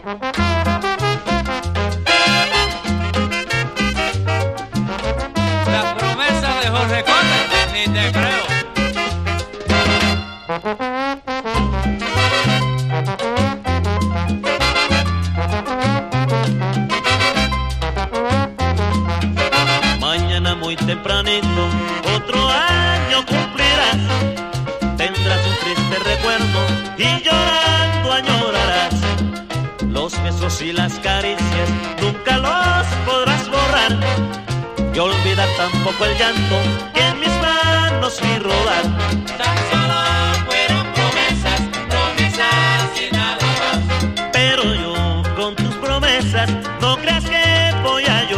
Las promesas de Jorge Conde, ni te creo. Mañana muy tempranito otro año cumplirás. Tendrás un triste recuerdo y llorando añorarás. Los besos y las caricias nunca los podrás borrar. Y olvidar tampoco el llanto que en mis manos vi rodar. Tan solo fueron promesas, promesas y nada más. Pero yo con tus promesas no creas que voy a llorar.